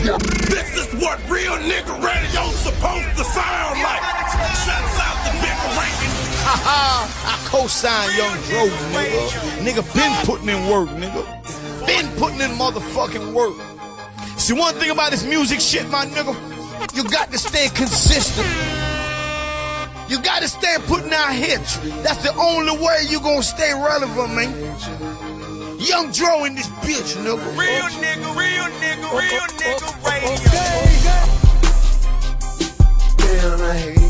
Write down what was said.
This is what real nigga radio's supposed to sound like. Shuts out the decoration. I co-sign Young Dro, nigga. Nigga been putting in work, nigga. Been putting in motherfucking work. See, one thing about this music shit, my nigga, you got to stay consistent. You got to stay putting out hits. That's the only way you gonna stay relevant, man. Young Dro in this bitch, nigga. Real nigga radio. Damn, I hate